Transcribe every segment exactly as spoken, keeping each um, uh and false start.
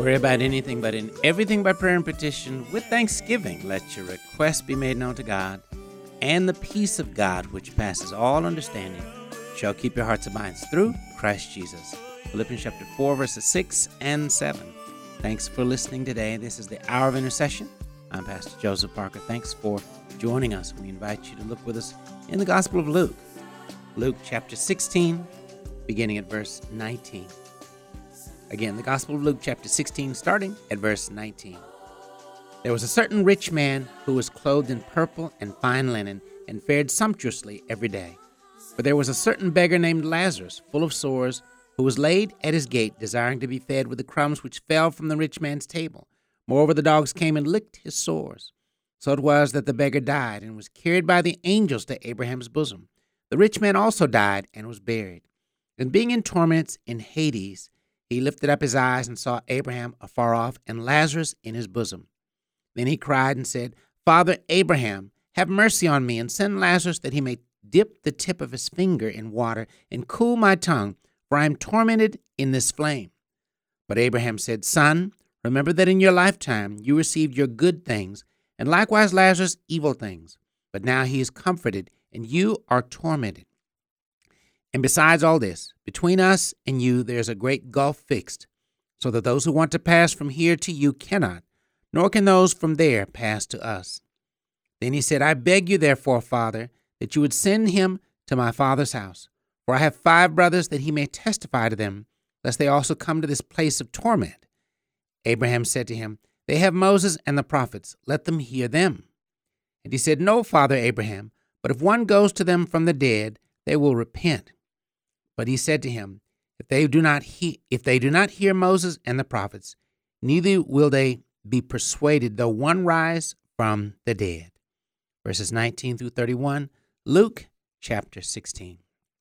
worry about anything, but in everything by prayer and petition with thanksgiving, let your requests be made known to God, and the peace of God, which passes all understanding, shall keep your hearts and minds through Christ Jesus. Philippians chapter four, verses six and seven. Thanks for listening today. This is the Hour of Intercession. I'm Pastor Joseph Parker. Thanks for joining us. We invite you to look with us in the Gospel of Luke. Luke chapter sixteen, beginning at verse nineteen. Again, the Gospel of Luke chapter sixteen, starting at verse nineteen. There was a certain rich man who was clothed in purple and fine linen and fared sumptuously every day. For there was a certain beggar named Lazarus, full of sores, who was laid at his gate, desiring to be fed with the crumbs which fell from the rich man's table. Moreover, the dogs came and licked his sores. So it was that the beggar died and was carried by the angels to Abraham's bosom. The rich man also died and was buried. And being in torments in Hades, he lifted up his eyes and saw Abraham afar off and Lazarus in his bosom. Then he cried and said, Father Abraham, have mercy on me, and send Lazarus that he may dip the tip of his finger in water and cool my tongue, for I am tormented in this flame. But Abraham said, Son, remember that in your lifetime you received your good things, and likewise Lazarus evil things. But now he is comforted, and you are tormented. And besides all this, between us and you there is a great gulf fixed, so that those who want to pass from here to you cannot, nor can those from there pass to us. Then he said, I beg you therefore, Father, that you would send him to my father's house. For I have five brothers, that he may testify to them, lest they also come to this place of torment. Abraham said to him, They have Moses and the prophets, let them hear them. And he said, No, Father Abraham, but if one goes to them from the dead, they will repent. But he said to him, If they do not he- if they do not hear Moses and the prophets, neither will they be persuaded, though one rise from the dead. Verses nineteen through thirty-one, Luke chapter sixteen.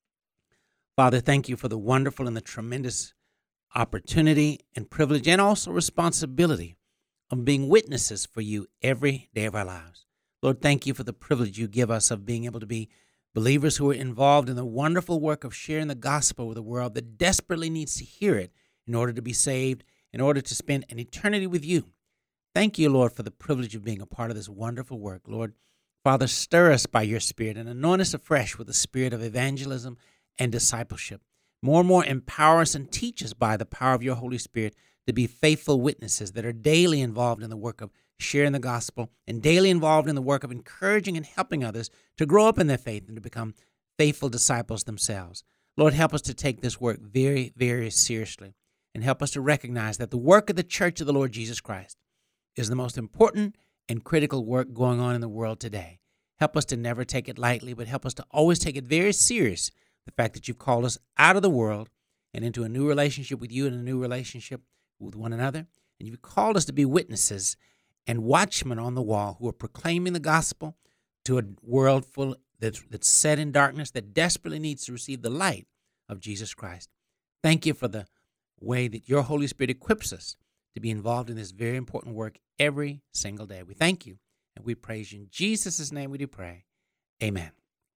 Father, thank you for the wonderful and the tremendous opportunity and privilege and also responsibility of being witnesses for you every day of our lives. Lord, thank you for the privilege you give us of being able to be believers who are involved in the wonderful work of sharing the gospel with a world that desperately needs to hear it in order to be saved, in order to spend an eternity with you. Thank you, Lord, for the privilege of being a part of this wonderful work. Lord, Father, stir us by your Spirit and anoint us afresh with the spirit of evangelism and discipleship. More and more empower us and teach us by the power of your Holy Spirit to be faithful witnesses that are daily involved in the work of sharing the gospel and daily involved in the work of encouraging and helping others to grow up in their faith and to become faithful disciples themselves. Lord, help us to take this work very, very seriously and help us to recognize that the work of the Church of the Lord Jesus Christ is the most important and critical work going on in the world today. Help us to never take it lightly, but help us to always take it very serious, the fact that you've called us out of the world and into a new relationship with you and a new relationship with one another. And you've called us to be witnesses and watchmen on the wall who are proclaiming the gospel to a world full that's, that's set in darkness that desperately needs to receive the light of Jesus Christ. Thank you for the way that your Holy Spirit equips us to be involved in this very important work every single day. We thank you and we praise you. In Jesus' name we do pray. Amen.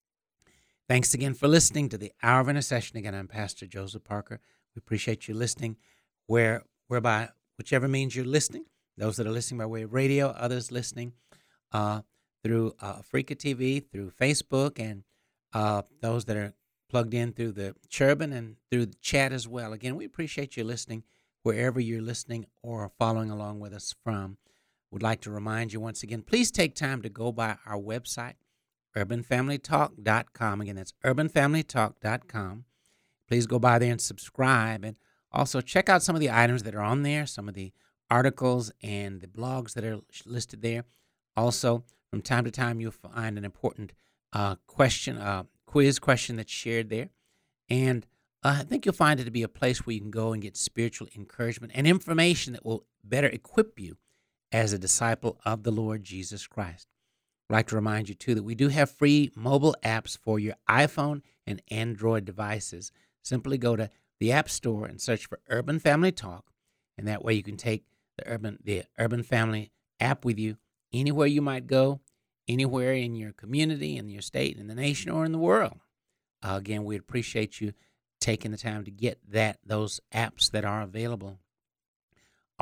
Thanks again for listening to the Hour of Intercession. Again, I'm Pastor Joseph Parker. We appreciate you listening where, whereby, whichever means you're listening. Those that are listening by way of radio, others listening uh, through uh, Africa T V, through Facebook, and uh, those that are plugged in through the Cherubim and through the chat as well. Again, we appreciate you listening wherever you're listening or following along with us from. Would like to remind you once again, please take time to go by our website, urban family talk dot com. Again, that's urban family talk dot com. Please go by there and subscribe, and also check out some of the items that are on there, some of the articles and the blogs that are listed there. Also, from time to time, you'll find an important uh, question, uh, quiz question that's shared there. And uh, I think you'll find it to be a place where you can go and get spiritual encouragement and information that will better equip you as a disciple of the Lord Jesus Christ. I'd like to remind you, too, that we do have free mobile apps for your iPhone and Android devices. Simply go to the App Store and search for Urban Family Talk, and that way you can take the Urban, the Urban Family app with you anywhere you might go, anywhere in your community, in your state, in the nation, or in the world. Uh, again, we appreciate you taking the time to get that those apps that are available.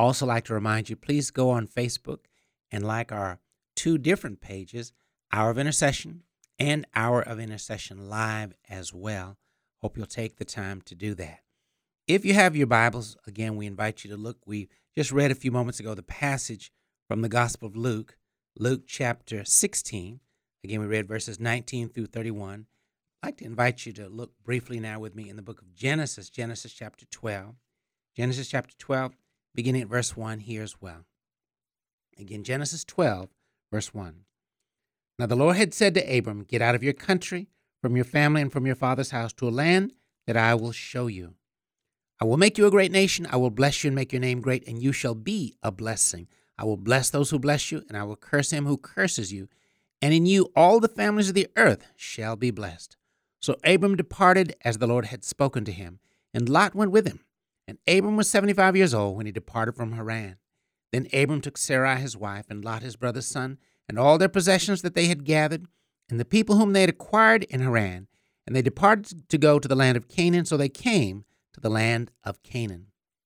Also like to remind you, please go on Facebook and like our two different pages, Hour of Intercession and Hour of Intercession Live as well. Hope you'll take the time to do that. If you have your Bibles, again, we invite you to look. We just read a few moments ago the passage from the Gospel of Luke, Luke chapter sixteen. Again, we read verses nineteen through thirty-one. I'd like to invite you to look briefly now with me in the book of Genesis, Genesis chapter twelve. Genesis chapter twelve, beginning at verse one here as well. Again, Genesis twelve, verse one. Now the Lord had said to Abram, "Get out of your country, from your family, and from your father's house, to a land that I will show you. I will make you a great nation. I will bless you and make your name great, and you shall be a blessing. I will bless those who bless you, and I will curse him who curses you. And in you all the families of the earth shall be blessed." So Abram departed as the Lord had spoken to him, and Lot went with him. And Abram was seventy-five years old when he departed from Haran. Then Abram took Sarai his wife, and Lot his brother's son, and all their possessions that they had gathered, and the people whom they had acquired in Haran, and they departed to go to the land of Canaan. So they came to the land of Canaan.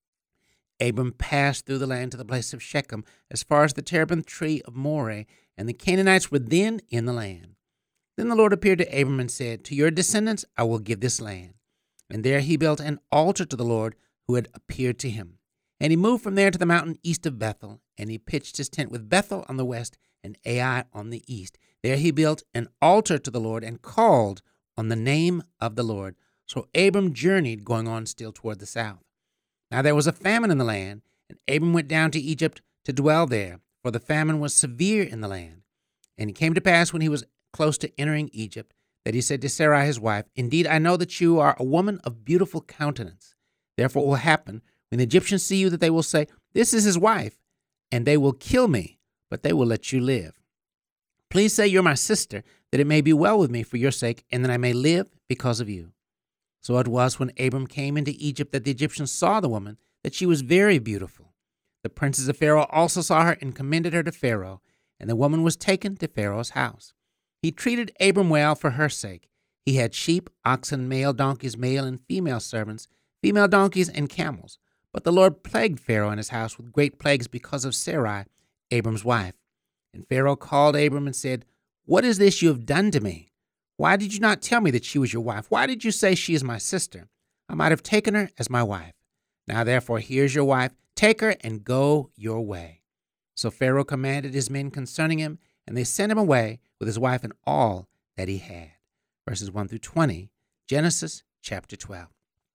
Abram passed through the land to the place of Shechem, as far as the terebinth tree of Moreh, and the Canaanites were then in the land. Then the Lord appeared to Abram and said, "To your descendants I will give this land." And there he built an altar to the Lord who had appeared to him. And he moved from there to the mountain east of Bethel, and he pitched his tent with Bethel on the west and Ai on the east. There he built an altar to the Lord and called on the name of the Lord. So Abram journeyed, going on still toward the south. Now there was a famine in the land, and Abram went down to Egypt to dwell there, for the famine was severe in the land. And it came to pass, when he was close to entering Egypt, that he said to Sarai his wife, "Indeed, I know that you are a woman of beautiful countenance. Therefore it will happen, when the Egyptians see you, that they will say, 'This is his wife,' and they will kill me, but they will let you live. Please say you're my sister, that it may be well with me for your sake, and that I may live because of you." So it was, when Abram came into Egypt, that the Egyptians saw the woman, that she was very beautiful. The princes of Pharaoh also saw her and commended her to Pharaoh, and the woman was taken to Pharaoh's house. He treated Abram well for her sake. He had sheep, oxen, male donkeys, male and female servants, female donkeys, and camels. But the Lord plagued Pharaoh and his house with great plagues because of Sarai, Abram's wife. And Pharaoh called Abram and said, "What is this you have done to me? Why did you not tell me that she was your wife? Why did you say she is my sister? I might have taken her as my wife. Now therefore, here's your wife. Take her and go your way." So Pharaoh commanded his men concerning him, and they sent him away with his wife and all that he had. Verses one through twenty, Genesis chapter twelve.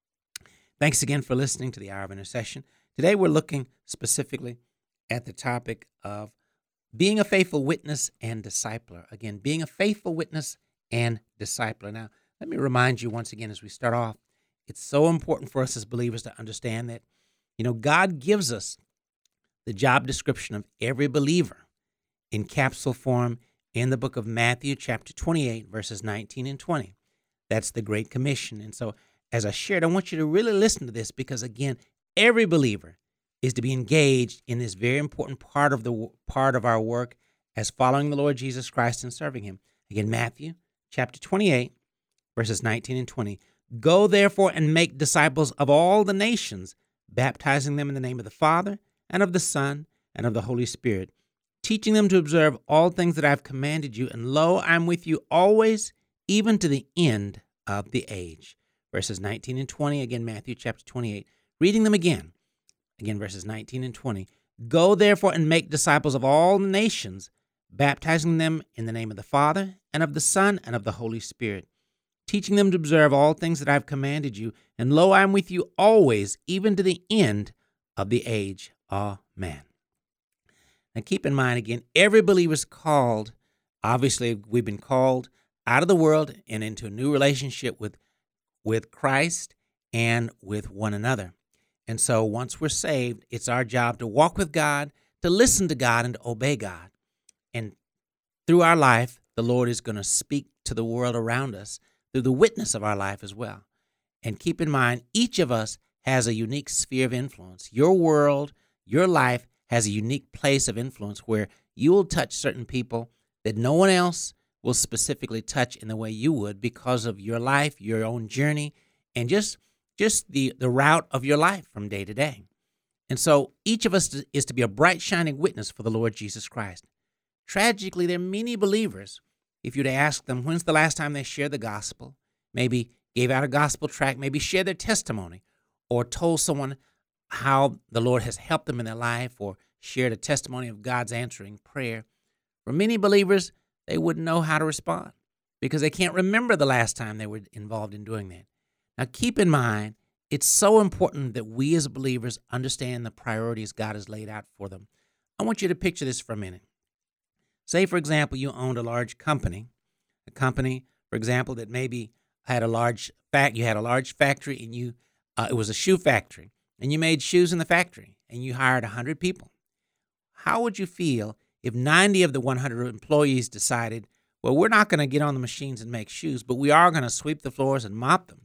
Thanks again for listening to the Hour of Intercession. Today we're looking specifically at the topic of being a faithful witness and discipler. Again, being a faithful witness and discipler. Now, let me remind you once again as we start off, it's so important for us as believers to understand that, you know, God gives us the job description of every believer in capsule form in the book of Matthew chapter twenty-eight, verses nineteen and twenty. That's the Great Commission. And so, as I shared, I want you to really listen to this because, again, every believer is to be engaged in this very important part of the part of our work as following the Lord Jesus Christ and serving him. Again, Matthew chapter twenty-eight, verses nineteen and twenty. "Go therefore and make disciples of all the nations, baptizing them in the name of the Father and of the Son and of the Holy Spirit, teaching them to observe all things that I have commanded you. And lo, I am with you always, even to the end of the age." Verses nineteen and twenty, again, Matthew chapter twenty-eight. Reading them again. Again, verses nineteen and twenty. "Go therefore and make disciples of all the nations, baptizing them in the name of the Father and of the Son and of the Holy Spirit, teaching them to observe all things that I have commanded you. And lo, I am with you always, even to the end of the age. Amen." Now keep in mind, again, every believer is called. Obviously, we've been called out of the world and into a new relationship with, with Christ and with one another. And so once we're saved, it's our job to walk with God, to listen to God, and to obey God. And through our life, the Lord is going to speak to the world around us through the witness of our life as well. And keep in mind, each of us has a unique sphere of influence. Your world, your life has a unique place of influence where you will touch certain people that no one else will specifically touch in the way you would because of your life, your own journey, and just just the, the route of your life from day to day. And so each of us is to be a bright, shining witness for the Lord Jesus Christ. Tragically, there are many believers, if you'd ask them when's the last time they shared the gospel, maybe gave out a gospel tract, maybe shared their testimony, or told someone how the Lord has helped them in their life, or shared a testimony of God's answering prayer. For many believers, they wouldn't know how to respond because they can't remember the last time they were involved in doing that. Now, keep in mind, it's so important that we as believers understand the priorities God has laid out for them. I want you to picture this for a minute. Say, for example, you owned a large company, a company, for example, that maybe had a large fact. You had a large factory, and you uh, it was a shoe factory, and you made shoes in the factory, and you hired one hundred people. How would you feel if ninety of the one hundred employees decided, well, we're not going to get on the machines and make shoes, but we are going to sweep the floors and mop them?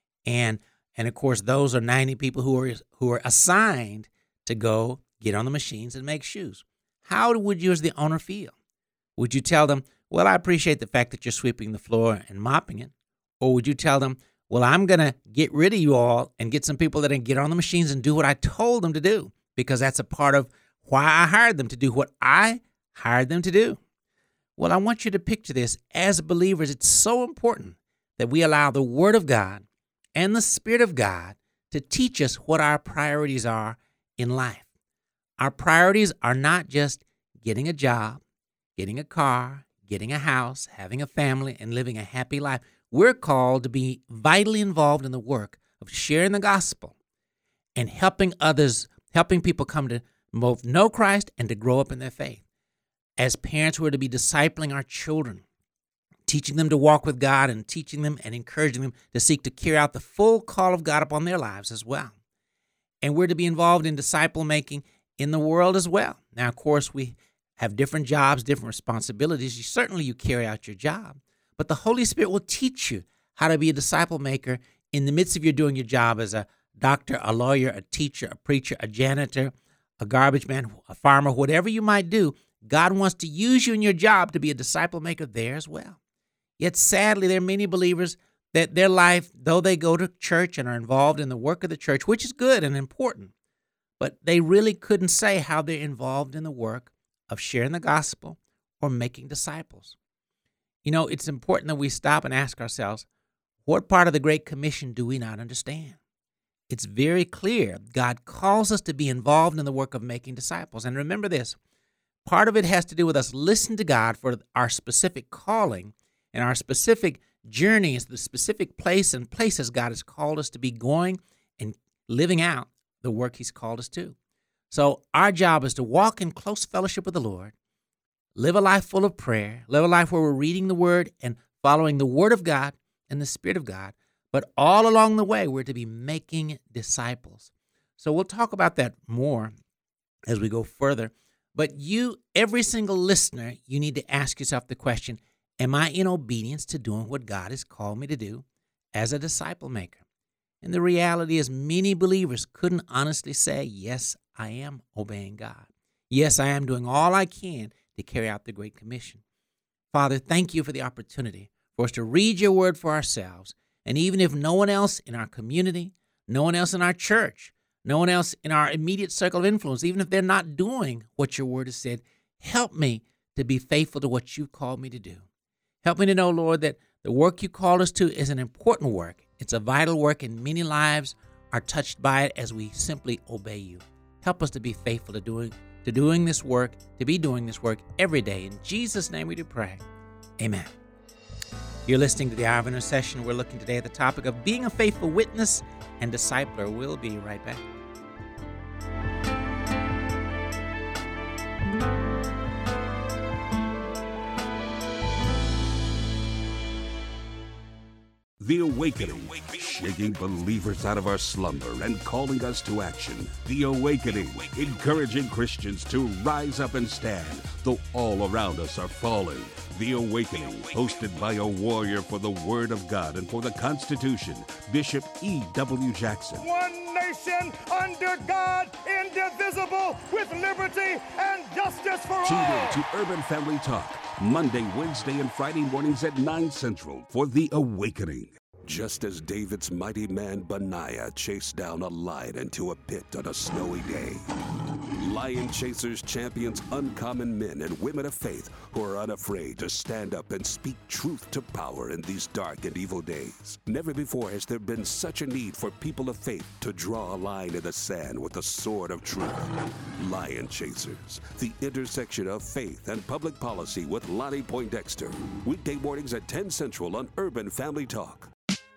And and of course, those are ninety people who are who are assigned to go get on the machines and make shoes. How would you as the owner feel? Would you tell them, well, I appreciate the fact that you're sweeping the floor and mopping it? Or would you tell them, well, I'm going to get rid of you all and get some people that can get on the machines and do what I told them to do, because that's a part of why I hired them, to do what I hired them to do? Well, I want you to picture this. As believers, it's so important that we allow the Word of God and the Spirit of God to teach us what our priorities are in life. Our priorities are not just getting a job, getting a car, getting a house, having a family, and living a happy life. We're called to be vitally involved in the work of sharing the gospel and helping others, helping people come to both know Christ and to grow up in their faith. As parents, we're to be discipling our children, teaching them to walk with God and teaching them and encouraging them to seek to carry out the full call of God upon their lives as well. And we're to be involved in disciple making in the world as well. Now, of course, we have different jobs, different responsibilities. You, certainly you carry out your job, but the Holy Spirit will teach you how to be a disciple maker in the midst of you doing your job as a doctor, a lawyer, a teacher, a preacher, a janitor, a garbage man, a farmer, whatever you might do. God wants to use you in your job to be a disciple maker there as well. Yet sadly, there are many believers that their life, though they go to church and are involved in the work of the church, which is good and important, but they really couldn't say how they're involved in the work of sharing the gospel or making disciples. You know, it's important that we stop and ask ourselves, what part of the Great Commission do we not understand? It's very clear God calls us to be involved in the work of making disciples. And remember this, part of it has to do with us listening to God for our specific calling and our specific journeys, the specific place and places God has called us to be going and living out the work He's called us to. So our job is to walk in close fellowship with the Lord, live a life full of prayer, live a life where we're reading the Word and following the Word of God and the Spirit of God. But all along the way, we're to be making disciples. So we'll talk about that more as we go further. But you, every single listener, you need to ask yourself the question, am I in obedience to doing what God has called me to do as a disciple maker? And the reality is many believers couldn't honestly say, yes, I am obeying God. Yes, I am doing all I can to carry out the Great Commission. Father, thank you for the opportunity for us to read your word for ourselves. And even if no one else in our community, no one else in our church, no one else in our immediate circle of influence, even if they're not doing what your word has said, help me to be faithful to what you've called me to do. Help me to know, Lord, that the work you called us to is an important work. It's a vital work, and many lives are touched by it as we simply obey you. Help us to be faithful to doing to doing this work, to be doing this work every day. In Jesus' name we do pray. Amen. You're listening to the Hour of Intercession. We're looking today at the topic of being a faithful witness and discipler. We'll be right back. The Awakening, shaking believers out of our slumber and calling us to action. The Awakening, encouraging Christians to rise up and stand, though all around us are falling. The Awakening, hosted by a warrior for the Word of God and for the Constitution, Bishop E W Jackson. One nation under God, indivisible, with liberty and justice for all. Tune in to Urban Family Talk, Monday, Wednesday, and Friday mornings at nine Central for The Awakening. just as David's mighty man Benaiah chased down a lion into a pit on a snowy day. Lion Chasers champions uncommon men and women of faith who are unafraid to stand up and speak truth to power in these dark and evil days. Never before has there been such a need for people of faith to draw a line in the sand with the sword of truth. Lion Chasers, the intersection of faith and public policy with Lonnie Poindexter. Weekday mornings at ten Central on Urban Family Talk.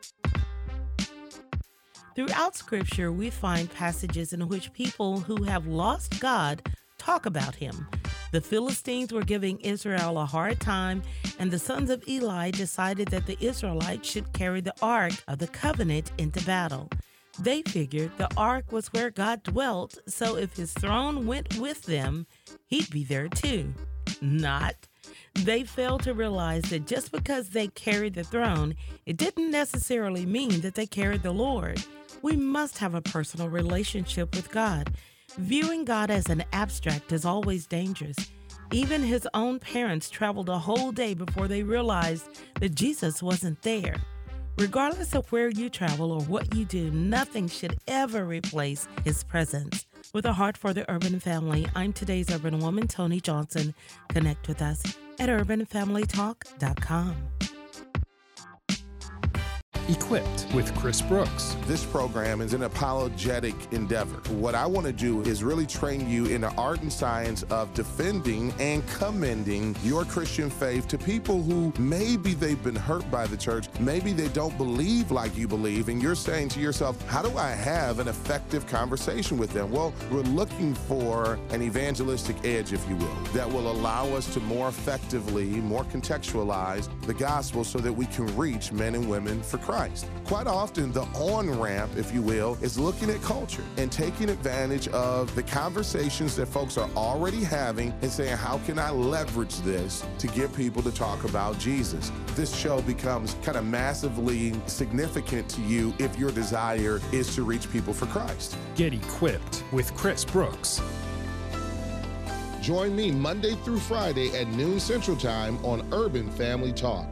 Throughout Scripture, we find passages in which people who have lost God talk about him. The Philistines were giving Israel a hard time, and the sons of Eli decided that the Israelites should carry the Ark of the Covenant into battle. They figured the Ark was where God dwelt, so if his throne went with them, he'd be there too. Not. They failed to realize that just because they carried the throne, it didn't necessarily mean that they carried the Lord. We must have a personal relationship with God. Viewing God as an abstract is always dangerous. Even his own parents traveled a whole day before they realized that Jesus wasn't there. Regardless of where you travel or what you do, nothing should ever replace his presence. With a heart for the urban family, I'm today's urban woman, Tony Johnson. Connect with us at urban family talk dot com. Equipped with Chris Brooks. This program is an apologetic endeavor. What I want to do is really train you in the art and science of defending and commending your Christian faith to people who maybe they've been hurt by the church, maybe they don't believe like you believe, and you're saying to yourself, how do I have an effective conversation with them? Well, we're looking for an evangelistic edge, if you will, that will allow us to more effectively, more contextualize the gospel so that we can reach men and women for Christ. Quite often, the on-ramp, if you will, is looking at culture and taking advantage of the conversations that folks are already having and saying, how can I leverage this to get people to talk about Jesus? This show becomes kind of massively significant to you if your desire is to reach people for Christ. Get equipped with Chris Brooks. Join me Monday through Friday at noon Central Time on Urban Family Talk.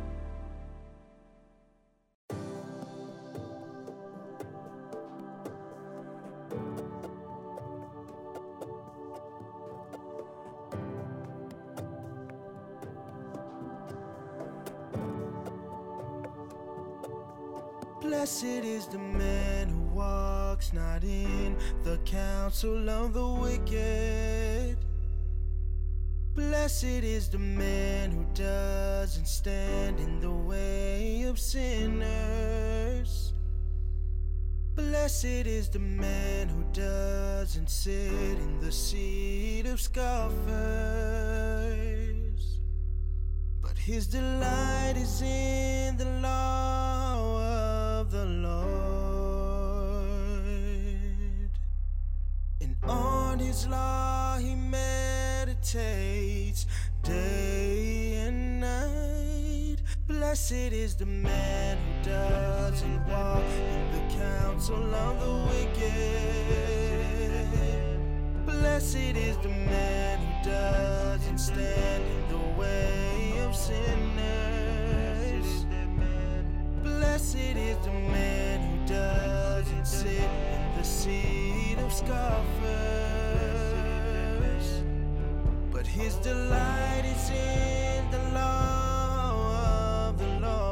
Blessed is the man who walks not in the counsel of the wicked. Blessed is the man who doesn't stand in the way of sinners. Blessed is the man who doesn't sit in the seat of scoffers. But his delight is in the law of the Lord, and on his law he meditates day and night. Blessed is the man who doesn't walk in the counsel of the wicked. Blessed is the man who doesn't stand in the way of sinners. Blessed is the man who doesn't sit in the seat of scoffers, but his delight is in the law of the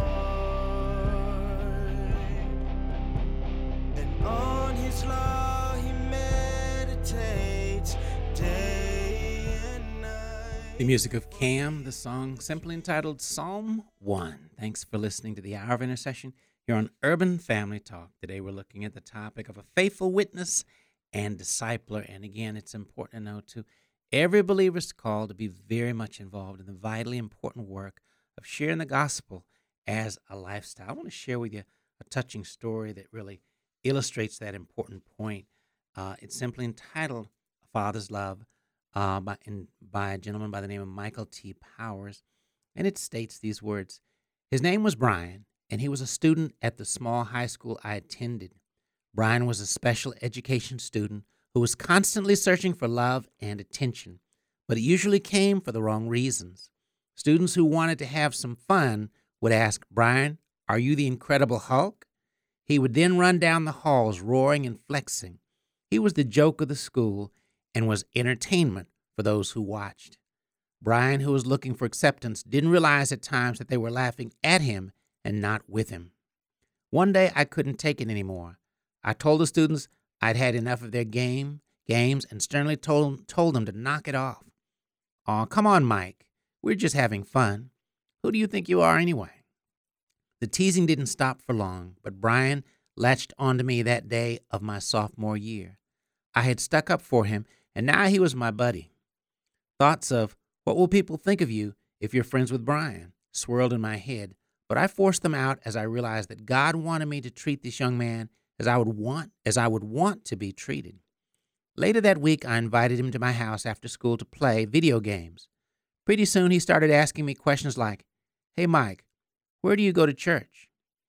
Lord, and on his law he meditates day and night. The music of Cam, the song simply entitled Psalm one. Thanks for listening to the Hour of Intercession here on Urban Family Talk. Today we're looking at the topic of a faithful witness and discipler. And again, it's important to know, too, every believer is called to be very much involved in the vitally important work of sharing the gospel as a lifestyle. I want to share with you a touching story that really illustrates that important point. Uh, it's simply entitled A Father's Love uh, by, in, by a gentleman by the name of Michael T. Powers. And it states these words. His name was Brian, and he was a student at the small high school I attended. Brian was a special education student who was constantly searching for love and attention, but it usually came for the wrong reasons. Students who wanted to have some fun would ask, Brian, Are you the Incredible Hulk? He would then run down the halls roaring and flexing. He was the joke of the school and was entertainment for those who watched. Brian, who was looking for acceptance, didn't realize at times that they were laughing at him and not with him. One day I couldn't take it anymore. I told the students I'd had enough of their game, games and sternly told, told them to knock it off. Aw, come on, Mike. We're just having fun. Who do you think you are anyway? The teasing didn't stop for long, but Brian latched onto me that day of my sophomore year. I had stuck up for him, and now he was my buddy. Thoughts of, what will people think of you if you're friends with Brian, swirled in my head, but I forced them out as I realized that God wanted me to treat this young man as I would want, as I would want to be treated. Later that week, I invited him to my house after school to play video games. Pretty soon, he started asking me questions like, "Hey, Mike, where do you go to church?"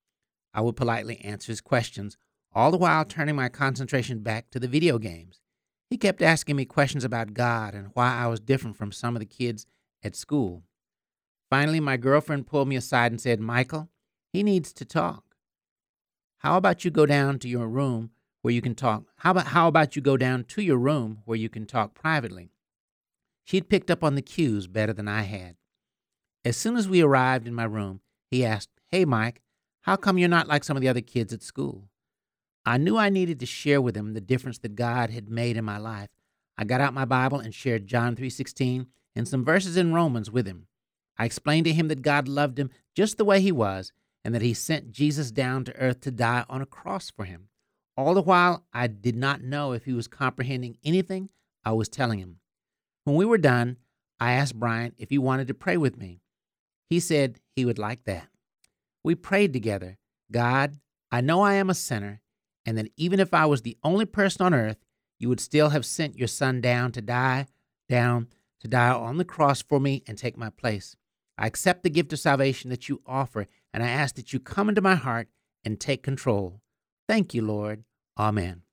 I would politely answer his questions, all the while turning my concentration back to the video games. He kept asking me questions about God and why I was different from some of the kids at school. Finally, my girlfriend pulled me aside and said, "Michael, he needs to talk. How about you go down to your room where you can talk? How about, how about you go down to your room where you can talk privately?" She'd picked up on the cues better than I had. As soon as we arrived in my room, he asked, "Hey, Mike, how come you're not like some of the other kids at school?" I knew I needed to share with him the difference that God had made in my life. I got out my Bible and shared John three sixteen and some verses in Romans with him. I explained to him that God loved him just the way he was and that he sent Jesus down to earth to die on a cross for him. All the while, I did not know if he was comprehending anything I was telling him. When we were done, I asked Brian if he wanted to pray with me. He said he would like that. We prayed together. God, I know I am a sinner, and that even if I was the only person on earth, you would still have sent your son down to die, down to die on the cross for me and take my place. I accept the gift of salvation that you offer, and I ask that you come into my heart and take control. Thank you, Lord. Amen.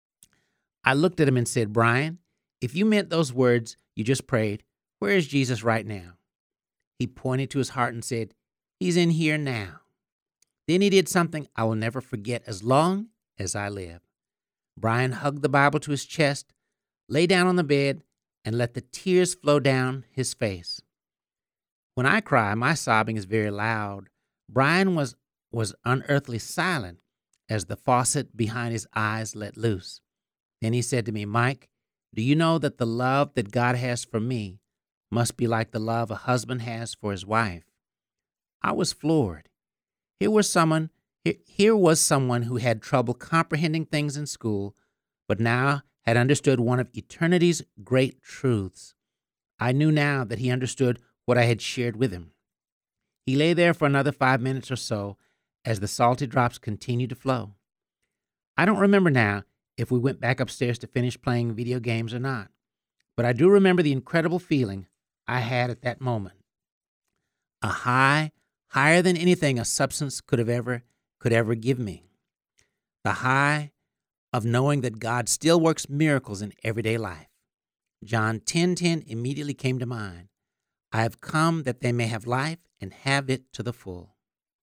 I looked at him and said, "Brian, if you meant those words you just prayed, where is Jesus right now?" He pointed to his heart and said, "He's in here now." Then he did something I will never forget as long as I live. Brian hugged the Bible to his chest, lay down on the bed, and let the tears flow down his face. When I cry, my sobbing is very loud. Brian was, was unearthly silent as the faucet behind his eyes let loose. Then he said to me, "Mike, do you know that the love that God has for me must be like the love a husband has for his wife?" I was floored. Here was someone, here, here was someone who had trouble comprehending things in school, but now had understood one of eternity's great truths. I knew now that he understood what I had shared with him. He lay there for another five minutes or so as the salty drops continued to flow. I don't remember now if we went back upstairs to finish playing video games or not, but I do remember the incredible feeling I had at that moment. A high, higher than anything a substance could have ever, could ever give me. The high of knowing that God still works miracles in everyday life. John ten ten immediately came to mind. I have come that they may have life and have it to the full.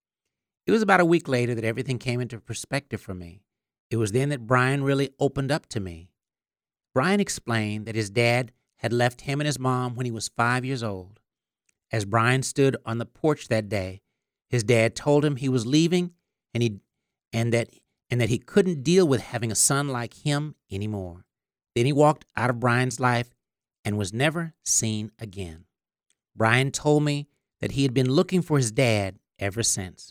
It was about a week later that everything came into perspective for me. It was then that Brian really opened up to me. Brian explained that his dad had left him and his mom when he was five years old. As Brian stood on the porch that day, his dad told him he was leaving and he and that and that he couldn't deal with having a son like him anymore. Then he walked out of Brian's life and was never seen again. Brian told me that he had been looking for his dad ever since.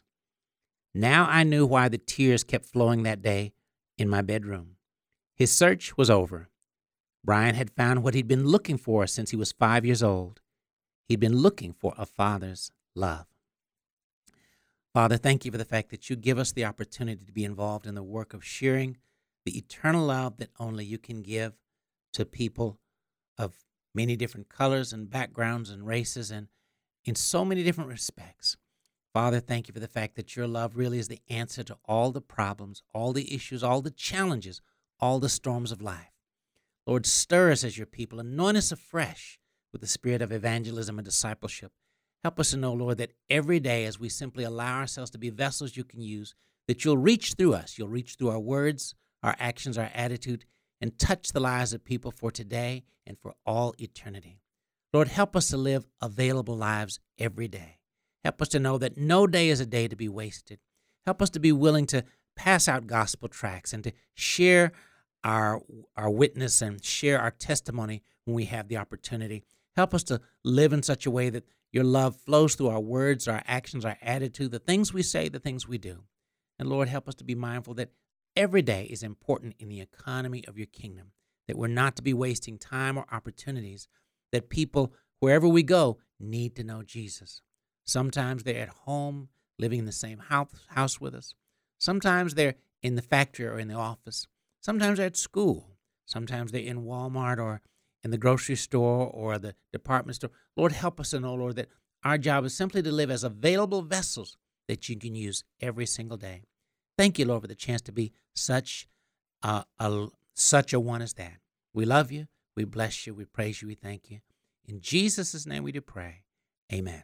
Now I knew why the tears kept flowing that day in my bedroom. His search was over. Brian had found what he'd been looking for since he was five years old. He'd been looking for a father's love. Father, thank you for the fact that you give us the opportunity to be involved in the work of sharing the eternal love that only you can give to people of many different colors and backgrounds and races and in so many different respects. Father, thank you for the fact that your love really is the answer to all the problems, all the issues, all the challenges, all the storms of life. Lord, stir us as your people. Anoint us afresh with the spirit of evangelism and discipleship. Help us to know, Lord, that every day as we simply allow ourselves to be vessels you can use, that you'll reach through us. You'll reach through our words, our actions, our attitude, and touch the lives of people for today and for all eternity. Lord, help us to live available lives every day. Help us to know that no day is a day to be wasted. Help us to be willing to pass out gospel tracts and to share our, our witness and share our testimony when we have the opportunity. Help us to live in such a way that your love flows through our words, our actions, our attitude, the things we say, the things we do. And Lord, help us to be mindful that every day is important in the economy of your kingdom, that we're not to be wasting time or opportunities, that people, wherever we go, need to know Jesus. Sometimes they're at home, living in the same house, house with us. Sometimes they're in the factory or in the office. Sometimes they're at school. Sometimes they're in Walmart or in the grocery store or the department store. Lord, help us to know, Lord, that our job is simply to live as available vessels that you can use every single day. Thank you, Lord, for the chance to be such a, a, such a one as that. We love you. We bless you. We praise you. We thank you. In Jesus' name we do pray. Amen.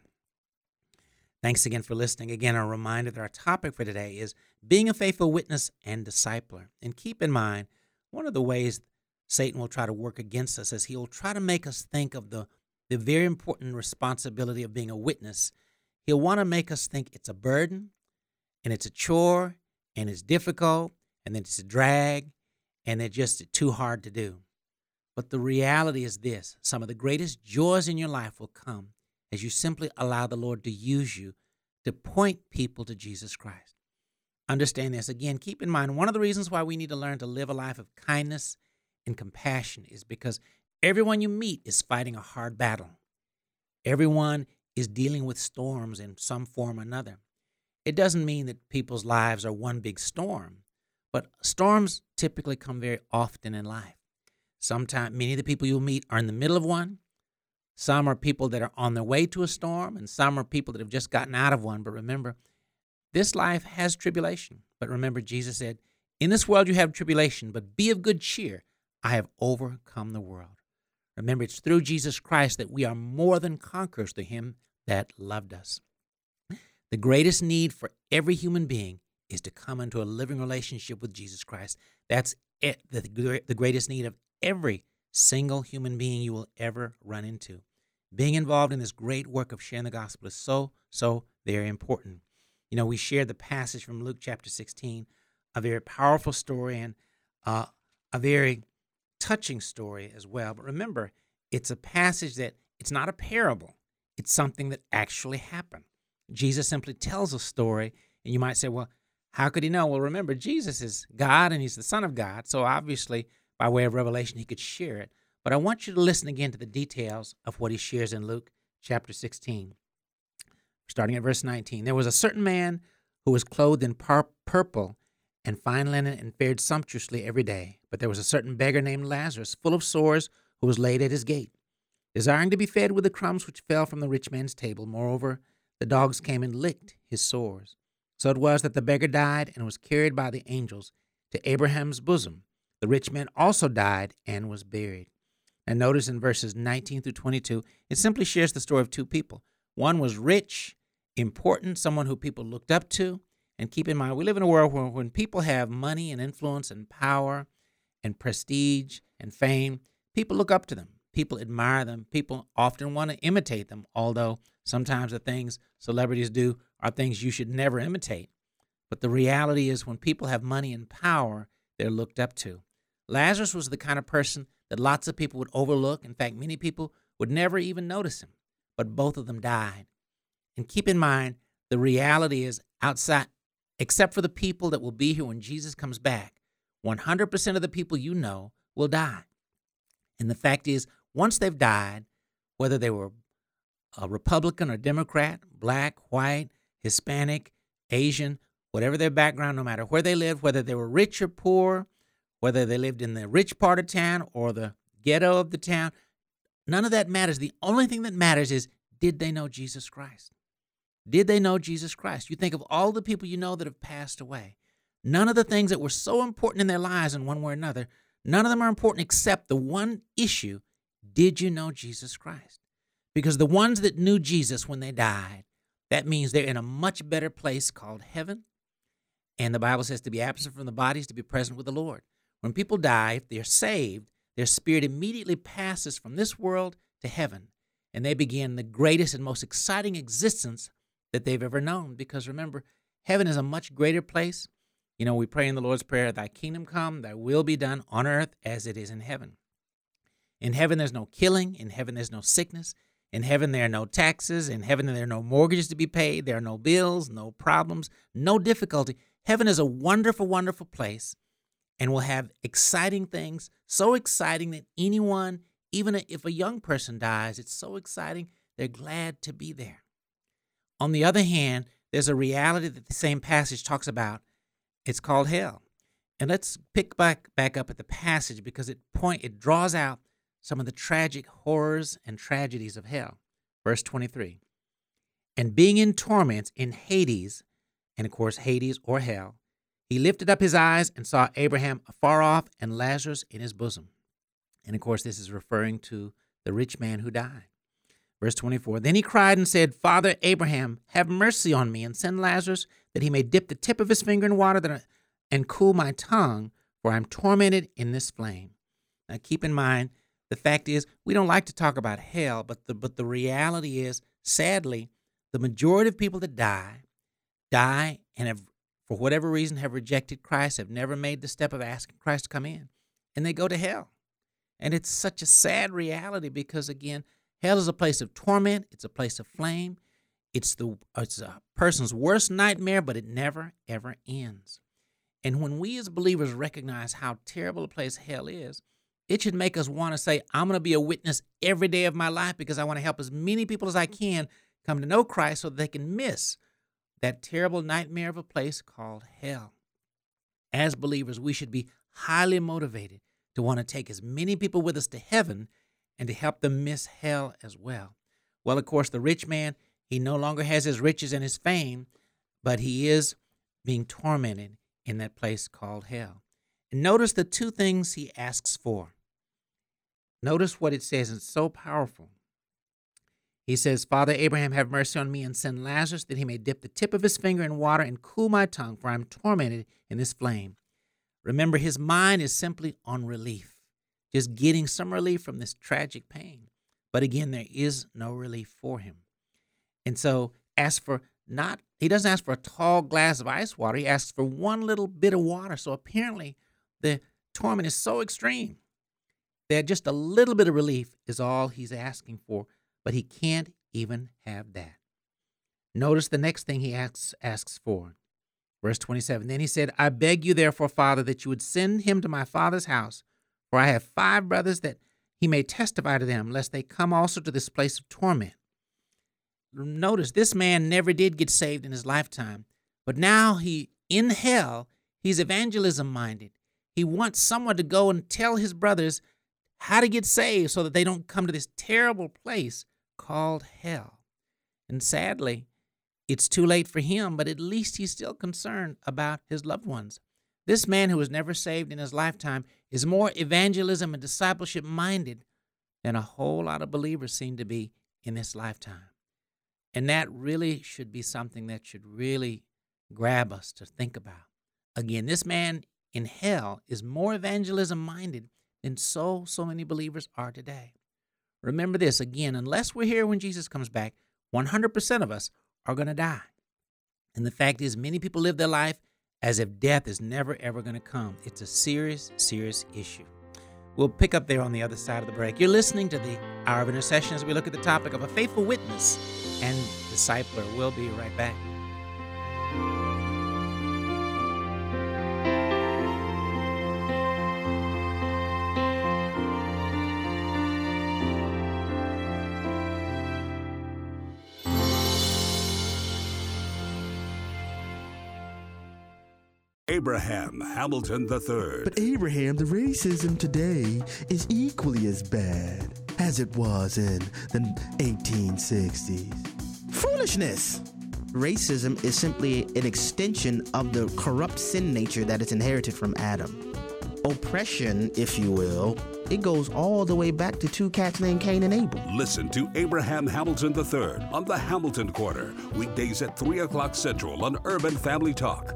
Thanks again for listening. Again, a reminder that our topic for today is being a faithful witness and discipler. And keep in mind, one of the ways Satan will try to work against us is he will try to make us think of the, the very important responsibility of being a witness. He'll want to make us think it's a burden and it's a chore and it's difficult and that it's a drag and it's just too hard to do. But the reality is this: some of the greatest joys in your life will come as you simply allow the Lord to use you to point people to Jesus Christ. Understand this. Again, keep in mind, one of the reasons why we need to learn to live a life of kindness and compassion is because everyone you meet is fighting a hard battle. Everyone is dealing with storms in some form or another. It doesn't mean that people's lives are one big storm, but storms typically come very often in life. Sometimes many of the people you'll meet are in the middle of one. Some are people that are on their way to a storm, and some are people that have just gotten out of one. But remember, this life has tribulation. But remember, Jesus said, in this world you have tribulation, but be of good cheer. I have overcome the world. Remember, it's through Jesus Christ that we are more than conquerors to him that loved us. The greatest need for every human being is to come into a living relationship with Jesus Christ. That's it, the, the greatest need of every single human being you will ever run into. Being involved in this great work of sharing the gospel is so, so very important. You know, we shared the passage from Luke chapter sixteen, a very powerful story and uh, a very touching story as well. But remember, it's a passage that it's not a parable. It's something that actually happened. Jesus simply tells a story, and you might say, well, how could he know? Well, remember, Jesus is God, and he's the Son of God, so obviously, by way of revelation, he could share it. But I want you to listen again to the details of what he shares in Luke chapter sixteen. Starting at verse nineteen, there was a certain man who was clothed in pur- purple and fine linen and fared sumptuously every day. But there was a certain beggar named Lazarus, full of sores, who was laid at his gate, desiring to be fed with the crumbs which fell from the rich man's table. Moreover, the dogs came and licked his sores. So it was that the beggar died and was carried by the angels to Abraham's bosom. The rich man also died and was buried. And notice in verses nineteen through twenty-two, it simply shares the story of two people. One was rich, important, someone who people looked up to. And keep in mind, we live in a world where when people have money and influence and power and prestige and fame, people look up to them. People admire them. People often want to imitate them, although sometimes the things celebrities do are things you should never imitate. But the reality is when people have money and power, they're looked up to. Lazarus was the kind of person that lots of people would overlook. In fact, many people would never even notice him. But both of them died. And keep in mind, the reality is outside, except for the people that will be here when Jesus comes back, one hundred percent of the people you know will die. And the fact is, once they've died, whether they were a Republican or Democrat, black, white, Hispanic, Asian, whatever their background, no matter where they lived, whether they were rich or poor, whether they lived in the rich part of town or the ghetto of the town, none of that matters. The only thing that matters is, did they know Jesus Christ? Did they know Jesus Christ? You think of all the people you know that have passed away. None of the things that were so important in their lives in one way or another, none of them are important except the one issue, did you know Jesus Christ? Because the ones that knew Jesus when they died, that means they're in a much better place called heaven. And the Bible says to be absent from the body is to be present with the Lord. When people die, if they're saved, their spirit immediately passes from this world to heaven, and they begin the greatest and most exciting existence that they've ever known. Because remember, heaven is a much greater place. You know, we pray in the Lord's Prayer, thy kingdom come, thy will be done on earth as it is in heaven. In heaven, there's no killing. In heaven, there's no sickness. In heaven, there are no taxes. In heaven, there are no mortgages to be paid. There are no bills, no problems, no difficulty. Heaven is a wonderful, wonderful place, and will have exciting things, so exciting that anyone, even if a young person dies, it's so exciting, they're glad to be there. On the other hand, there's a reality that the same passage talks about. It's called hell. And let's pick back, back up at the passage because it point it draws out some of the tragic horrors and tragedies of hell. Verse twenty-three. And being in torments in Hades, and of course Hades or hell, he lifted up his eyes and saw Abraham afar off and Lazarus in his bosom. And of course this is referring to the rich man who died. Verse twenty-four, then he cried and said, Father Abraham, have mercy on me and send Lazarus that he may dip the tip of his finger in water that I, and cool my tongue, for I am tormented in this flame. Now keep in mind, the fact is, we don't like to talk about hell, but the, but the reality is, sadly, the majority of people that die, die and have, for whatever reason, have rejected Christ, have never made the step of asking Christ to come in, and they go to hell. And it's such a sad reality because, again, hell is a place of torment. It's a place of flame. It's the it's a person's worst nightmare, but it never, ever ends. And when we as believers recognize how terrible a place hell is, it should make us want to say, I'm going to be a witness every day of my life because I want to help as many people as I can come to know Christ so that they can miss that terrible nightmare of a place called hell. As believers, we should be highly motivated to want to take as many people with us to heaven and to help them miss hell as well. Well, of course, the rich man, he no longer has his riches and his fame, but he is being tormented in that place called hell. And notice the two things he asks for. Notice what it says. It's so powerful. He says, Father Abraham, have mercy on me and send Lazarus that he may dip the tip of his finger in water and cool my tongue, for I am tormented in this flame. Remember, his mind is simply on relief, just getting some relief from this tragic pain. But again, there is no relief for him. And so ask for not, he doesn't ask for a tall glass of ice water. He asks for one little bit of water. So apparently the torment is so extreme that just a little bit of relief is all he's asking for, but he can't even have that. Notice the next thing he asks, asks for. Verse twenty-seven, then he said, I beg you therefore, Father, that you would send him to my father's house, for I have five brothers, that he may testify to them, lest they come also to this place of torment. Notice, this man never did get saved in his lifetime, but now he, in hell, he's evangelism-minded. He wants someone to go and tell his brothers how to get saved so that they don't come to this terrible place called hell. And sadly, it's too late for him, but at least he's still concerned about his loved ones. This man who was never saved in his lifetime is more evangelism and discipleship minded than a whole lot of believers seem to be in this lifetime. And that really should be something that should really grab us to think about. Again, this man in hell is more evangelism minded than so, so many believers are today. Remember this, again, unless we're here when Jesus comes back, one hundred percent of us are going to die. And the fact is, many people live their life as if death is never, ever going to come. It's a serious, serious issue. We'll pick up there on the other side of the break. You're listening to the Hour of Intercession as we look at the topic of a faithful witness and discipler. We'll be right back. Abraham Hamilton the third. But Abraham, the racism today is equally as bad as it was in the eighteen sixties. Foolishness! Racism is simply an extension of the corrupt sin nature that is inherited from Adam. oppression, if you will, it goes all the way back to two cats named Cain and Abel. Listen to Abraham Hamilton the third on the Hamilton Corner, weekdays at three o'clock Central on Urban Family Talk.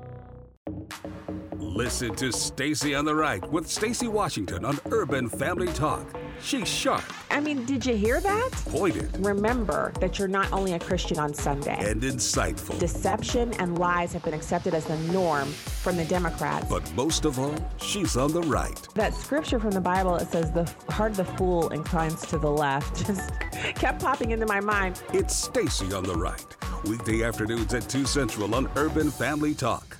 Listen to Stacy on the Right with Stacy Washington on Urban Family Talk. She's sharp. I mean, did you hear that? Pointed. Remember that you're not only a Christian on Sunday. And insightful. Deception and lies have been accepted as the norm from the Democrats. But most of all, she's on the right. That scripture from the Bible, it says the heart of the fool inclines to the left, just kept popping into my mind. It's Stacy on the Right. Weekday afternoons at two Central on Urban Family Talk.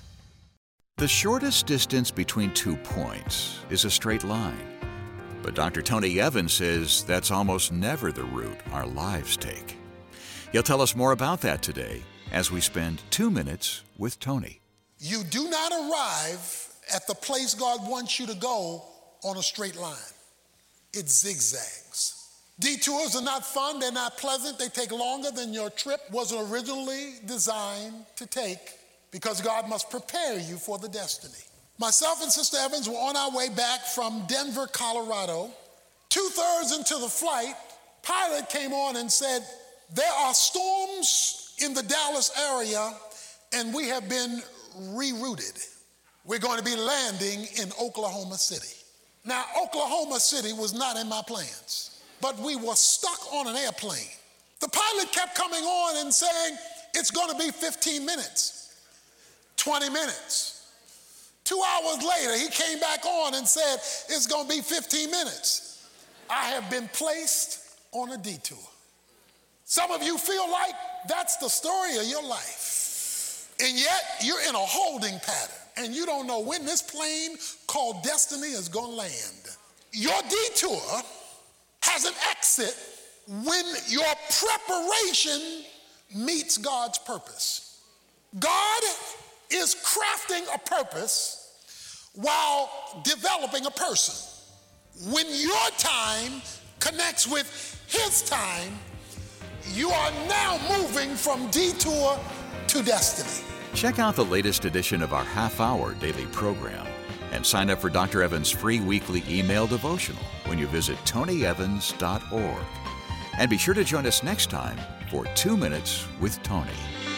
The shortest distance between two points is a straight line. But Doctor Tony Evans says that's almost never the route our lives take. He'll tell us more about that today as we spend two minutes with Tony. You do not arrive at the place God wants you to go on a straight line. It zigzags. Detours are not fun, they're not pleasant, they take longer than your trip was originally designed to take, because God must prepare you for the destiny. Myself and Sister Evans were on our way back from Denver, Colorado. Two-thirds into the flight, pilot came on and said, there are storms in the Dallas area and we have been rerouted. We're going to be landing in Oklahoma City. Now, Oklahoma City was not in my plans, but we were stuck on an airplane. The pilot kept coming on and saying, it's going to be fifteen minutes, twenty minutes. Two hours later, he came back on and said, it's going to be fifteen minutes. I have been placed on a detour. Some of you feel like that's the story of your life. And yet, you're in a holding pattern, and you don't know when this plane called destiny is going to land. Your detour has an exit when your preparation meets God's purpose. God is crafting a purpose while developing a person. When your time connects with his time, you are now moving from detour to destiny. Check out the latest edition of our half-hour daily program and sign up for Doctor Evans' free weekly email devotional when you visit tony evans dot org. And be sure to join us next time for Two Minutes with Tony.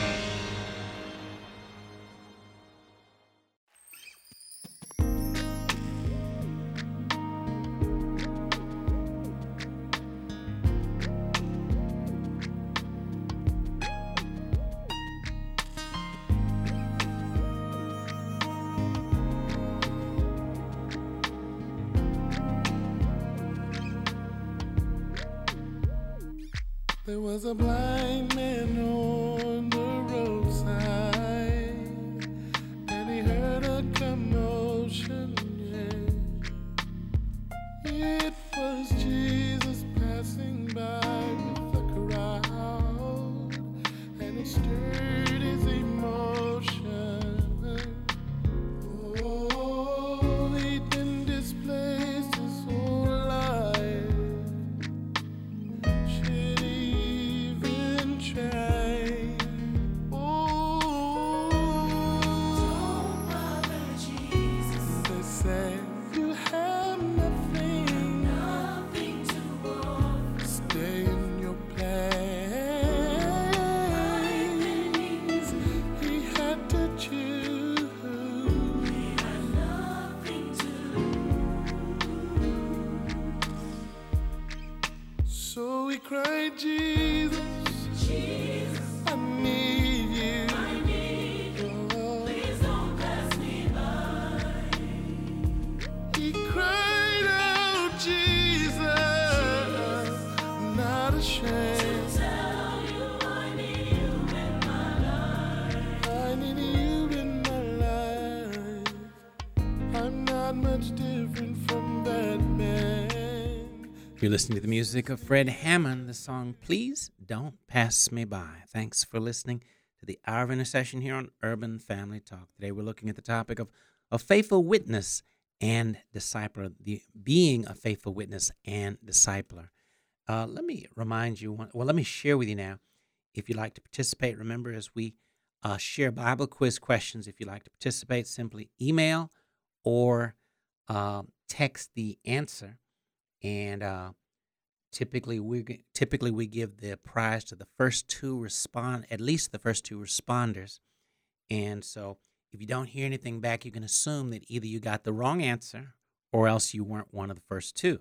There was a blind man on the roadside, and he heard a commotion, yeah. It was Jesus passing by with the crowd, and it stirred his emotion. Oh, he'd been displaced his whole life. So we cried, Jesus, Jesus, I need you. I need you. Oh. Please don't pass me by. He cried out, Jesus, I'm not ashamed to tell you I need you in my life. I need you in my life. I'm not much different from that man. You're listening to the music of Fred Hammond, the song Please Don't Pass Me By. Thanks for listening to the Hour of Intercession here on Urban Family Talk. Today we're looking at the topic of a faithful witness and discipler, the being a faithful witness and discipler. Uh, let me remind you, one, well, let me share with you now, if you'd like to participate, remember as we uh, share Bible quiz questions, if you'd like to participate, simply email or uh, text the answer, and uh, typically we g- typically we give the prize to the first two respond, at least the first two responders. And so, if you don't hear anything back, you can assume that either you got the wrong answer or else you weren't one of the first two.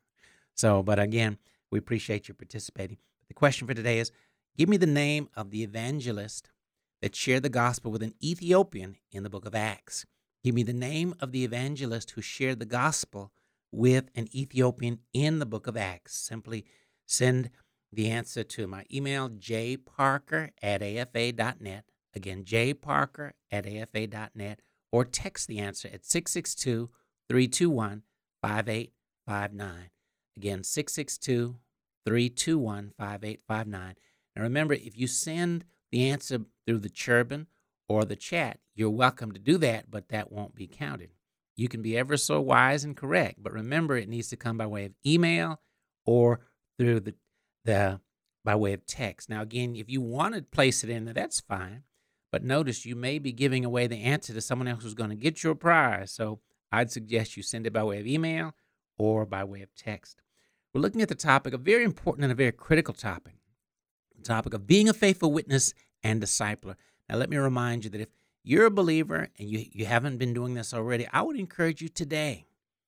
So, but again, we appreciate you participating. The question for today is, give me the name of the evangelist that shared the gospel with an Ethiopian in the book of Acts. Give me the name of the evangelist who shared the gospel with an Ethiopian in the book of Acts. Simply send the answer to my email, jparker at afa dot net. Again, jparker at afa dot net, or text the answer at six six two, three two one, five eight five nine. Again, six six two, three two one, five eight five nine. And remember, if you send the answer through the Cherubim or the chat, you're welcome to do that, but that won't be counted. You can be ever so wise and correct, but remember, it needs to come by way of email or through the, the by way of text. Now, again, if you want to place it in there, that's fine. But notice you may be giving away the answer to someone else who's going to get your prize. So I'd suggest you send it by way of email or by way of text. We're looking at the topic, a very important and a very critical topic, the topic of being a faithful witness and discipler. Now, let me remind you that if you're a believer and you, you haven't been doing this already, I would encourage you today,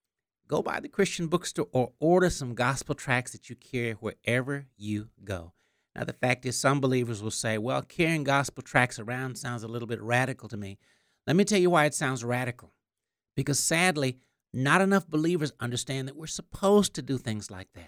go by the Christian bookstore or order some gospel tracts that you carry wherever you go. Now, the fact is, some believers will say, well, carrying gospel tracts around sounds a little bit radical to me. Let me tell you why it sounds radical. Because sadly, not enough believers understand that we're supposed to do things like that.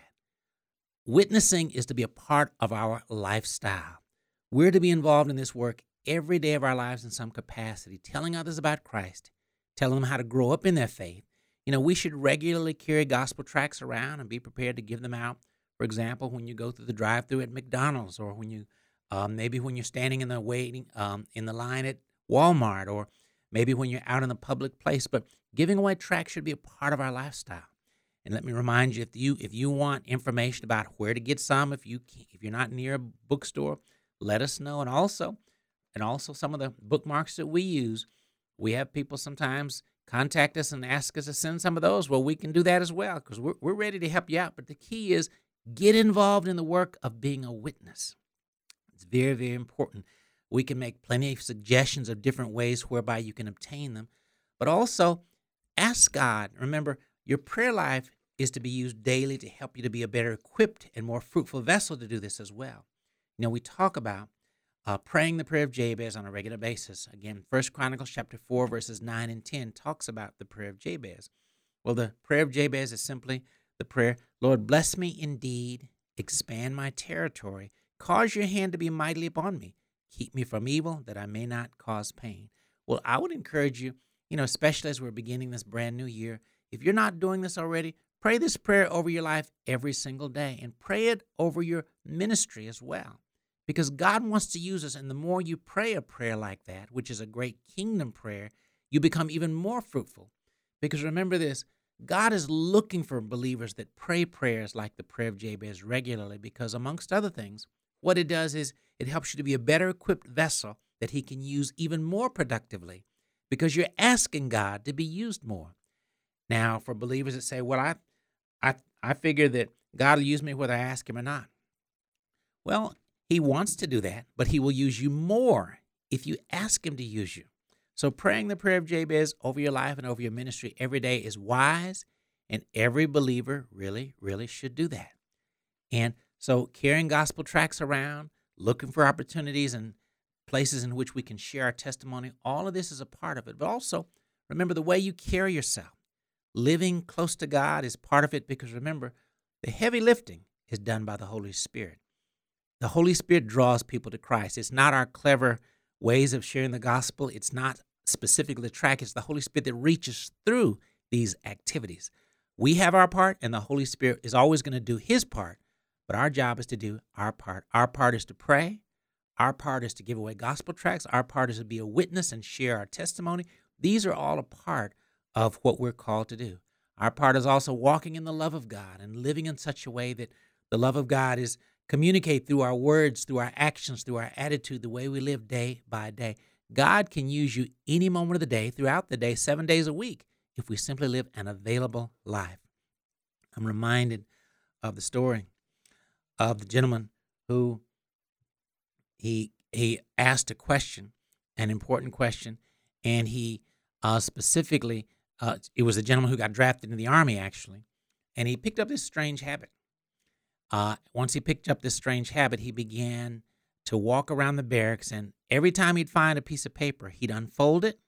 Witnessing is to be a part of our lifestyle. We're to be involved in this work every day of our lives in some capacity, telling others about Christ, telling them how to grow up in their faith. You know, we should regularly carry gospel tracts around and be prepared to give them out. For example, when you go through the drive-thru at McDonald's, or when you, um, maybe when you're standing in the waiting um, in the line at Walmart, or maybe when you're out in a public place. But giving away tracts should be a part of our lifestyle. And let me remind you, if you if you want information about where to get some, if you if you're not near a bookstore, let us know. And also, and also some of the bookmarks that we use, we have people sometimes contact us and ask us to send some of those. Well, we can do that as well, because we're we're ready to help you out. But the key is, get involved in the work of being a witness. It's very, very important. We can make plenty of suggestions of different ways whereby you can obtain them. But also, ask God. Remember, your prayer life is to be used daily to help you to be a better equipped and more fruitful vessel to do this as well. You know, we talk about uh, praying the prayer of Jabez on a regular basis. Again, First Chronicles chapter four, verses nine and ten talks about the prayer of Jabez. Well, the prayer of Jabez is simply the prayer, Lord, bless me indeed, expand my territory, cause your hand to be mightily upon me, keep me from evil, that I may not cause pain. Well, I would encourage you, you know, especially as we're beginning this brand new year, if you're not doing this already, pray this prayer over your life every single day, and pray it over your ministry as well. Because God wants to use us, and the more you pray a prayer like that, which is a great kingdom prayer, you become even more fruitful. Because remember this, God is looking for believers that pray prayers like the prayer of Jabez regularly, because amongst other things, what it does is it helps you to be a better equipped vessel that he can use even more productively, because you're asking God to be used more. Now, for believers that say, well, I, I, I figure that God will use me whether I ask him or not. Well, he wants to do that, but he will use you more if you ask him to use you. So praying the prayer of Jabez over your life and over your ministry every day is wise, and every believer really, really should do that. And so carrying gospel tracts around, looking for opportunities and places in which we can share our testimony, all of this is a part of it. But also, remember the way you carry yourself. Living close to God is part of it, because remember, the heavy lifting is done by the Holy Spirit. The Holy Spirit draws people to Christ. It's not our clever ways of sharing the gospel. It's not specifically the track. It's the Holy Spirit that reaches through these activities. We have our part, and the Holy Spirit is always going to do his part, but our job is to do our part. Our part is to pray. Our part is to give away gospel tracts. Our part is to be a witness and share our testimony. These are all a part of what we're called to do. Our part is also walking in the love of God and living in such a way that the love of God is communicated through our words, through our actions, through our attitude, the way we live day by day. God can use you any moment of the day, throughout the day, seven days a week, if we simply live an available life. I'm reminded of the story of the gentleman who he he asked a question, an important question, and he uh, specifically, uh, it was a gentleman who got drafted into the Army, actually, and he picked up this strange habit. Uh, once he picked up this strange habit, he began to walk around the barracks, and every time he'd find a piece of paper, he'd unfold it,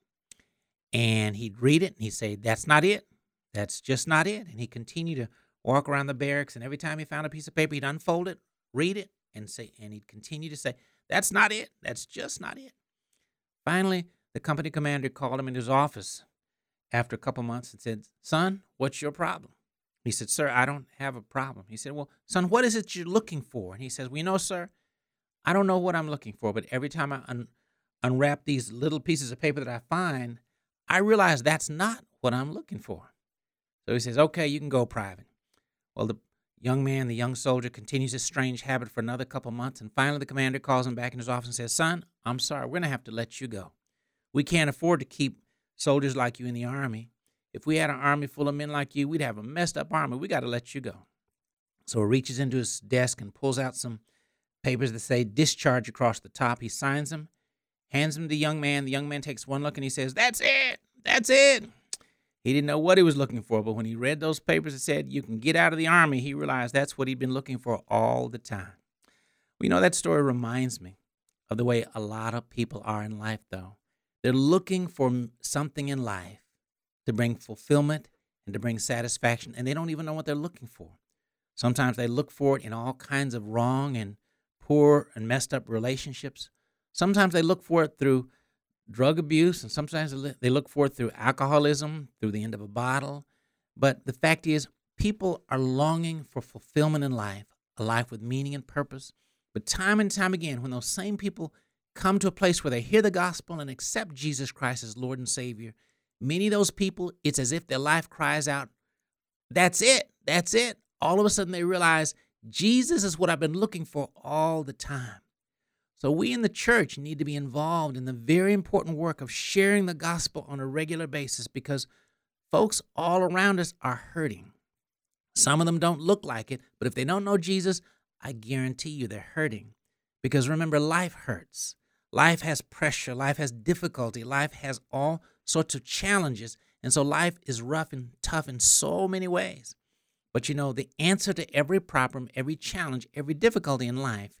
and he'd read it, and he'd say, "That's not it. That's just not it." And he continued to walk around the barracks, and every time he found a piece of paper, he'd unfold it, read it, and say, and he'd continue to say, "That's not it. That's just not it." Finally, the company commander called him into his office after a couple months and said, "Son, what's your problem?" He said, "Sir, I don't have a problem." He said, "Well, son, what is it you're looking for?" And he says, "Well, you know, sir, I don't know what I'm looking for, but every time I un- unwrap these little pieces of paper that I find, I realize that's not what I'm looking for." So he says, "Okay, you can go, Private." Well, the young man, the young soldier, continues his strange habit for another couple months, and finally the commander calls him back in his office and says, "Son, I'm sorry, we're going to have to let you go. We can't afford to keep soldiers like you in the Army. If we had an army full of men like you, we'd have a messed up army. We got to let you go." So he reaches into his desk and pulls out some papers that say discharge across the top. He signs them, hands them to the young man. The young man takes one look and he says, "That's it. That's it." He didn't know what he was looking for, but when he read those papers that said you can get out of the Army, he realized that's what he'd been looking for all the time. Well, you know, that story reminds me of the way a lot of people are in life, though. They're looking for something in life to bring fulfillment and to bring satisfaction, and they don't even know what they're looking for. Sometimes they look for it in all kinds of wrong and poor and messed up relationships. Sometimes they look for it through drug abuse, and sometimes they look for it through alcoholism, through the end of a bottle. But the fact is, people are longing for fulfillment in life, a life with meaning and purpose. But time and time again, when those same people come to a place where they hear the gospel and accept Jesus Christ as Lord and Savior, many of those people, it's as if their life cries out, "That's it, that's it." All of a sudden they realize, Jesus is what I've been looking for all the time. So we in the church need to be involved in the very important work of sharing the gospel on a regular basis, because folks all around us are hurting. Some of them don't look like it, but if they don't know Jesus, I guarantee you they're hurting. Because remember, life hurts. Life has pressure. Life has difficulty. Life has all sorts of challenges. And so life is rough and tough in so many ways. But you know, the answer to every problem, every challenge, every difficulty in life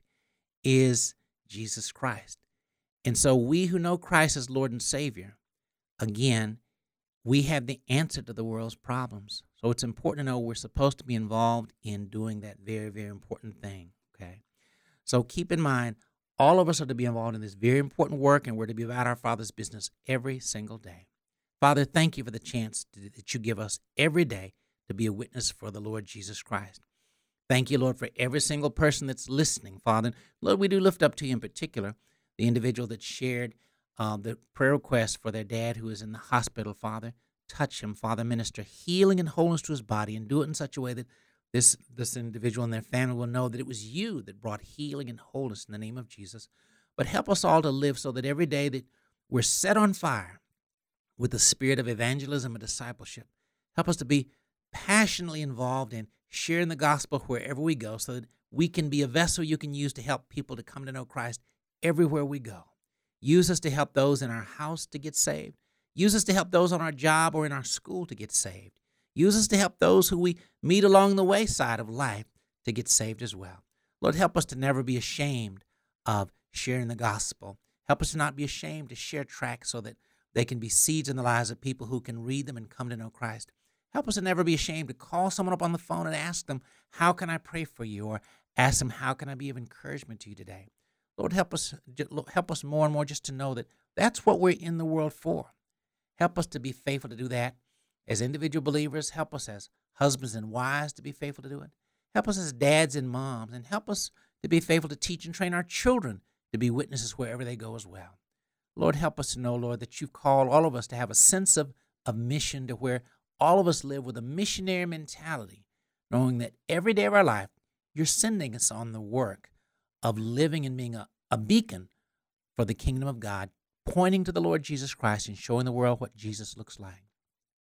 is Jesus Christ. And so we who know Christ as Lord and Savior, again, we have the answer to the world's problems. So it's important to know we're supposed to be involved in doing that very, very important thing, okay? So keep in mind, all of us are to be involved in this very important work, and we're to be about our Father's business every single day. Father, thank you for the chance to, that you give us every day to be a witness for the Lord Jesus Christ. Thank you, Lord, for every single person that's listening, Father. Lord, we do lift up to you in particular the individual that shared uh, the prayer request for their dad who is in the hospital, Father. Touch him, Father. Minister healing and wholeness to his body, and do it in such a way that this, this individual and their family will know that it was you that brought healing and wholeness in the name of Jesus. But help us all to live so that every day that we're set on fire with the spirit of evangelism and discipleship. Help us to be passionately involved in sharing the gospel wherever we go, so that we can be a vessel you can use to help people to come to know Christ everywhere we go. Use us to help those in our house to get saved. Use us to help those on our job or in our school to get saved. Use us to help those who we meet along the wayside of life to get saved as well. Lord, help us to never be ashamed of sharing the gospel. Help us to not be ashamed to share tracts so that they can be seeds in the lives of people who can read them and come to know Christ. Help us to never be ashamed to call someone up on the phone and ask them, "How can I pray for you?" Or ask them, "How can I be of encouragement to you today?" Lord, help us, help us more and more just to know that that's what we're in the world for. Help us to be faithful to do that as individual believers. Help us as husbands and wives to be faithful to do it. Help us as dads and moms, and help us to be faithful to teach and train our children to be witnesses wherever they go as well. Lord, help us to know, Lord, that you've called all of us to have a sense of, of mission, to where all of us live with a missionary mentality, knowing that every day of our life, you're sending us on the work of living and being a, a beacon for the kingdom of God, pointing to the Lord Jesus Christ and showing the world what Jesus looks like.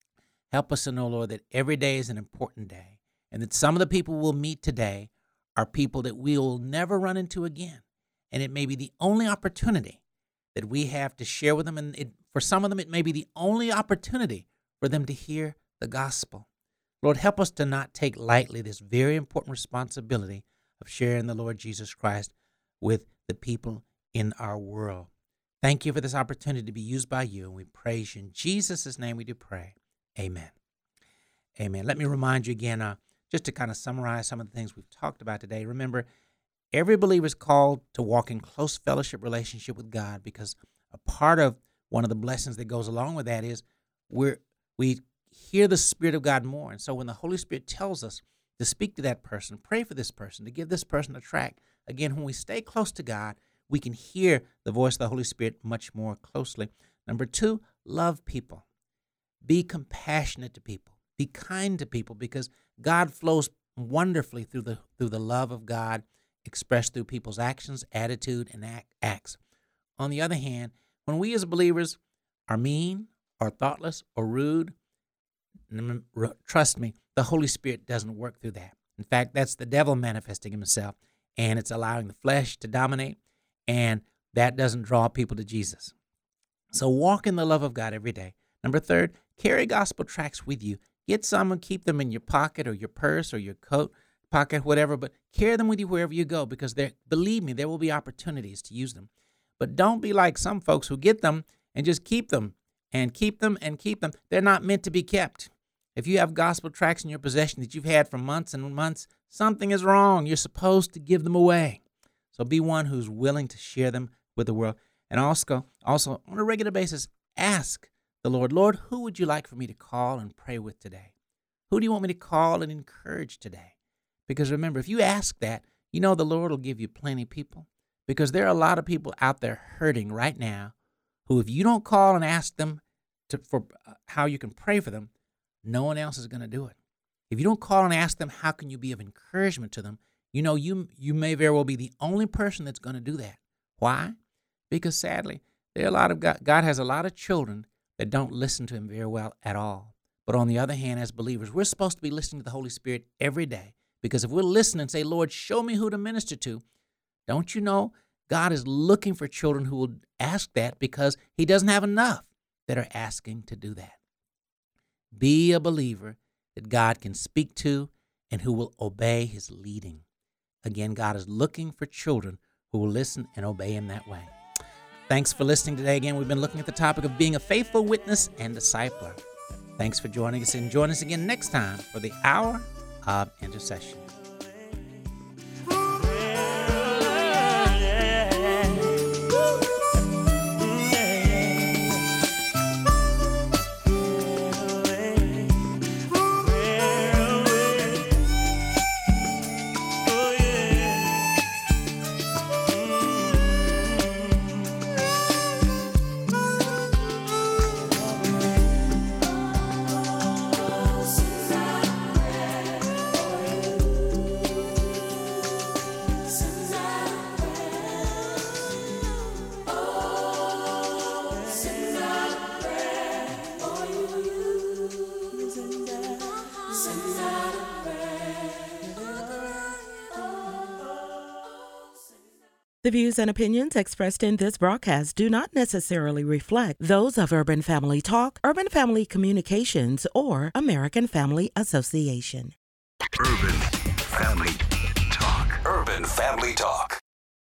Help us to know, Lord, that every day is an important day, and that some of the people we'll meet today are people that we will never run into again. And it may be the only opportunity that we have to share with them. And it, for some of them, it may be the only opportunity for them to hear the gospel. Lord, help us to not take lightly this very important responsibility of sharing the Lord Jesus Christ with the people in our world. Thank you for this opportunity to be used by you, and we praise you. In Jesus' name we do pray. Amen. Amen. Let me remind you again, uh, just to kind of summarize some of the things we've talked about today. Remember, every believer is called to walk in close fellowship relationship with God, because a part of one of the blessings that goes along with that is we're, we hear the Spirit of God more. And so when the Holy Spirit tells us to speak to that person, pray for this person, to give this person a tract, again, when we stay close to God, we can hear the voice of the Holy Spirit much more closely. Number two, love people. Be compassionate to people. Be kind to people, because God flows wonderfully through the through the love of God expressed through people's actions, attitude, and act, acts. On the other hand, when we as believers are mean or thoughtless or rude, trust me, the Holy Spirit doesn't work through that. In fact, that's the devil manifesting himself, and it's allowing the flesh to dominate, and that doesn't draw people to Jesus. So walk in the love of God every day. Number third, carry gospel tracts with you. Get some and keep them in your pocket or your purse or your coat pocket, whatever, but carry them with you wherever you go, because there, believe me, there will be opportunities to use them. But don't be like some folks who get them and just keep them and keep them and keep them. They're not meant to be kept. If you have gospel tracts in your possession that you've had for months and months, something is wrong. You're supposed to give them away. So be one who's willing to share them with the world. And also, also on a regular basis, ask the Lord, Lord, who would you like for me to call and pray with today? Who do you want me to call and encourage today? Because remember, if you ask that, you know the Lord will give you plenty of people. Because there are a lot of people out there hurting right now who, if you don't call and ask them to, for uh, how you can pray for them, no one else is going to do it. If you don't call and ask them how can you be of encouragement to them, you know you you may very well be the only person that's going to do that. Why? Because sadly, there are a lot of God, God has a lot of children that don't listen to him very well at all. But on the other hand, as believers, we're supposed to be listening to the Holy Spirit every day. Because if we're listening and say, Lord, show me who to minister to, don't you know God is looking for children who will ask that, because he doesn't have enough that are asking to do that. Be a believer that God can speak to and who will obey his leading. Again, God is looking for children who will listen and obey him that way. Thanks for listening today. Again, we've been looking at the topic of being a faithful witness and discipler. Thanks for joining us, and join us again next time for the Hour of Intercession. The views and opinions expressed in this broadcast do not necessarily reflect those of Urban Family Talk, Urban Family Communications, or American Family Association. Urban Family Talk. Urban Family Talk.